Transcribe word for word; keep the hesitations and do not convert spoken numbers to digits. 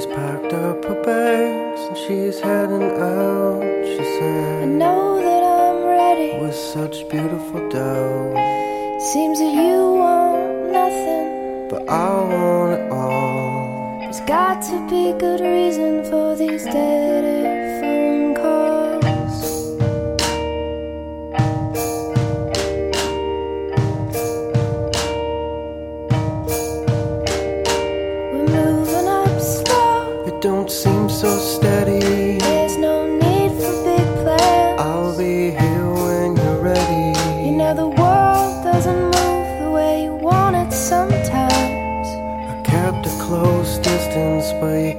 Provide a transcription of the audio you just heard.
She's packed up her bags and she's heading out. She said, I know that I'm ready. With such beautiful dough. Seems that you want nothing, but I want it all. There's got to be good reason for these dead phone calls. We're moving up slow. It don't seem so steady. There's no need for big plans. I'll be here when you're ready. You know the world doesn't move the way you want it sometimes. I kept a close distance, but